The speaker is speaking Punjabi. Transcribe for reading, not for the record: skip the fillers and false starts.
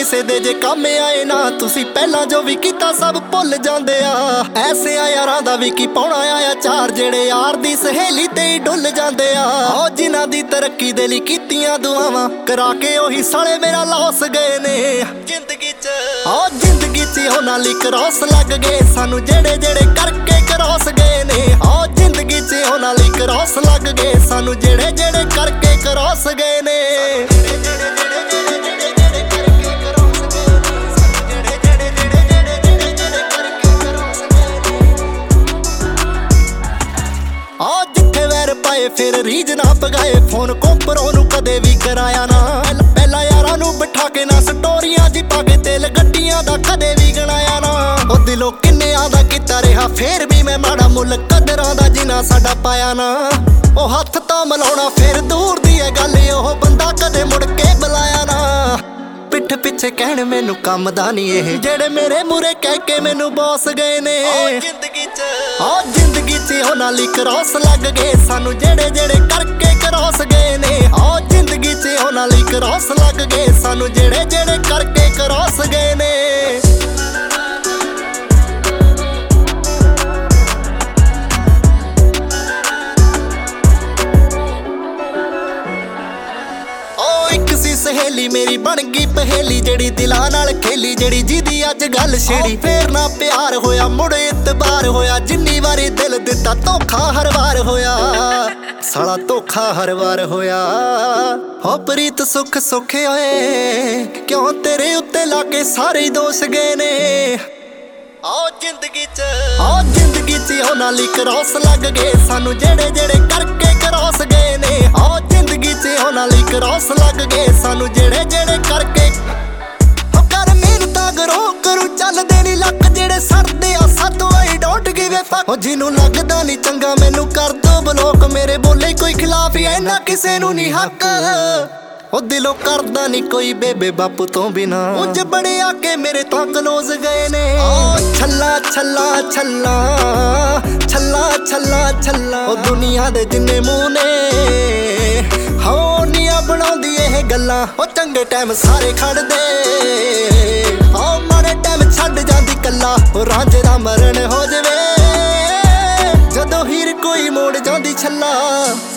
ਕਿਸੇ ਦੇ ਜੇ ਕੰਮ ਆਏ ਨਾ ਤੁਸੀਂ ਪਹਿਲਾਂ ਜੋ ਵੀ ਕੀਤਾ ਸਭ ਭੁੱਲ ਜਾਂਦੇ ਆ। ਐਸੇ ਆ ਯਾਰਾਂ ਦਾ ਵੀ ਕੀ ਪਾਉਣਾ ਆ ਚਾਰ ਜਿਹੜੇ ਯਾਰ ਦੀ ਸਹੇਲੀ ਤੇ ਹੀ ਡੁੱਲ ਜਾਂਦੇ ਆ। ਉਹ ਜਿਨ੍ਹਾਂ ਦੀ ਤਰੱਕੀ ਦੇ ਲਈ ਕੀਤੀਆਂ ਦੁਆਵਾਂ ਕਰਾ ਕੇ ਉਹੀ ਸਾਲੇ ਮੇਰਾ ਲਾਸ ਗਏ ਨੇ ਜ਼ਿੰਦਗੀ 'ਚ। ਉਹ ਜ਼ਿੰਦਗੀ 'ਚ ਉਹਨਾਂ ਲਈ ਕ੍ਰੋਸ ਲੱਗ ਗਏ ਸਾਨੂੰ ਜਿਹੜੇ ਜਿਹੜੇ ਕਰਕੇ ਕ੍ਰੋਸ ਗਏ ਨੇ। ਉਹ ਜ਼ਿੰਦਗੀ 'ਚ ਉਹਨਾਂ ਲਈ ਕ੍ਰੋਸ ਲੱਗ ਗਏ ਸਾਨੂੰ ਜਿਹੜੇ ਜਿਹੜੇ ਕਰਕੇ ਕ੍ਰੋਸ ਗਏ ਨੇ। ਫਿਰ ਰੀਝ ਨਾ ਪਗਾਏ ਫੋਨ ਕੋਪਰੋਂ ਨੂੰ ਕਦੇ ਵੀ ਕਰਾਇਆ ਨਾ। ਪਹਿਲਾਂ ਯਾਰਾਂ ਨੂੰ ਬਿਠਾ ਕੇ ਨਾ ਸਟੋਰੀਆਂ ਜੀ ਪਾ ਕੇ ਤੇਲ ਗੱਡੀਆਂ ਦਾ ਕਦੇ ਵੀ ਗਣਾਇਆ ਨਾ। ਉਹ ਦਿਲੋਂ ਕਿੰਨਿਆਂ ਦਾ ਕੀਤਾ ਰਿਹਾ ਫੇਰ ਵੀ ਮੈਂ ਮਾੜਾ ਮੁੱਲ ਕਦਰਾਂ ਦਾ ਜਿਨਾ ਸਾਡਾ ਪਾਇਆ ਨਾ। ਉਹ ਹੱਥ ਤਾਂ ਮਿਲਾਉਣਾ ਫਿਰ ਦੂਰ ਦੀ ਹੈ ਗੱਲ ਉਹ ਬੰਦਾ ਕਦੇ ਮੁੜ ਕੇ ਬੁਲਾਇਆ ਨਾ। ਪਿੱਠ ਪਿੱਛੇ ਕਹਿਣ ਮੈਨੂੰ ਕੰਮ ਦਾ ਨਹੀਂ ਇਹ ਜਿਹੜੇ ਮੇਰੇ ਮੂਰੇ ਕਹਿ ਕੇ ਮੈਨੂੰ ਬੌਸ ਗਏ ਨੇ। ਜ਼ਿੰਦਗੀ 'ਚ ਉਹਨਾਂ ਲਈ ਕ੍ਰੋਸ ਲੱਗ ਗਏ ਸਾਨੂੰ ਜਿਹੜੇ ਜਿਹੜੇ ਕਰਕੇ ਕ੍ਰੋਸ ਗਏ ਨੇ। ਜ਼ਿੰਦਗੀ 'ਚ ਉਹਨਾਂ ਲਈ ਕ੍ਰੋਸ ਲੱਗ ਗਏ ਸਾਨੂੰ ਜਿਹੜੇ ਜਿਹੜੇ ਕਰਕੇ ਕ੍ਰੋਸ ਗਏ ਨੇ। ਸਹੇਲੀ ਮੇਰੀ ਬਣ ਗਈ ਪਹੇਲੀ ਜਿਹੜੀ ਦਿਲਾਂ ਨਾਲ ਖੇਲੀ ਜਿਹੜੀ ਜਿਹਦੀ ਅੱਜ ਗੱਲ ਛੇੜੀ। ਫੇਰ ਨਾ ਪਿਆਰ ਹੋਇਆ ਮੁੜ ਇਤਬਾਰ ਹੋਇਆ ਜਿੰਨੀ ਵਾਰੀ ਦਿਲ ਦਿੱਤਾ ਧੋਖਾ ਹਰ ਵਾਰ ਹੋਇਆ ਸਾਲਾ ਧੋਖਾ ਹਰ ਵਾਰ ਹੋਇਆ। ਹੋ ਪ੍ਰੀਤ ਸੁੱਖ ਸੁੱਖੇ ਹੋਏ ਕਿਉਂ ਤੇਰੇ ਉੱਤੇ ਲਾ ਕੇ ਸਾਰੇ ਦੋਸ਼ ਗਏ ਨੇ। ਜ਼ਿੰਦਗੀ 'ਚ ਉਹਨਾਂ ਲਈ ਕ੍ਰੋਸ ਲੱਗ ਗਏ ਸਾਨੂੰ ਜਿਹੜੇ ਜਿਹੜੇ ਕਰਕੇ ਕ੍ਰੋਸ ਗਏ ਨੇ। ਜ਼ਿੰਦਗੀ 'ਚ ਉਹਨਾਂ ਲਈ ਕ੍ਰੋਸ ਲੱਗ ਗਏ ਸਾਨੂੰ ਜਿਹੜੇ ਜਿਹੜੇ ਕਰਕੇ। ਹੋ ਕਰ ਮਿਹਨਤਾਂ ਕਰੂ ਚੱਲਦੇ ਨੀ ਲੱਕ ਜਿਹੜੇ ਸੜਦੇ ਆ ਸਾਤੋਂ ਆਈ ਡੋਂਟ ਗਿਵ ਅ ਫੱਕ। ਉਹ ਜਿਹਨੂੰ ਲੱਗਦਾ ਨੀ ਚੰਗਾ ਮੈਨੂੰ ਕਰ ਦੋ ਬਲੋਕ ਮੇਰੇ ਬੋਲੇ ਕੋਈ ਖਿਲਾਫ ਐਨਾ ਕਿਸੇ ਨੂੰ ਨੀ ਹੱਕ। ਉਹ ਦਿਲੋਂ ਕਰਦਾ ਨੀ ਕੋਈ ਬੇਬੇ ਬਾਪੂ ਤੋਂ ਬਿਨਾ ਉਂਝ ਬਣਿਆ ਕੇ ਮੇਰੇ ਤਾਂ ਕਲੋਜ਼ ਗਏ ਨੇ। ਛੱਲਾ ਛੱਲਾ ਛੱਲਾ ਛੱਲਾ ਛੱਲਾ ਛੱਲਾ ਉਹ ਦੁਨੀਆ ਦੇ ਜਿੰਨੇ ਮੂੰਹ ਨੇ ਨੀਆਂ ਬਣਾਉਂਦੀ ਇਹ ਗੱਲਾਂ। ਉਹ ਚੰਗੇ ਟਾਈਮ ਸਾਰੇ ਖੜਦੇ ਮਾੜੇ ਟਾਈਮ ਛੱਡ ਜਾਂਦੀ ਕੱਲਾ। ਉਹ ਰਾਂਝੇ ਦਾ ਮਰਨ ਹੋ ਜਵੇ ਜਦੋਂ ਹੀਰ ਕੋਈ ਮੋੜ ਜਾਂਦੀ ਛੱਲਾ।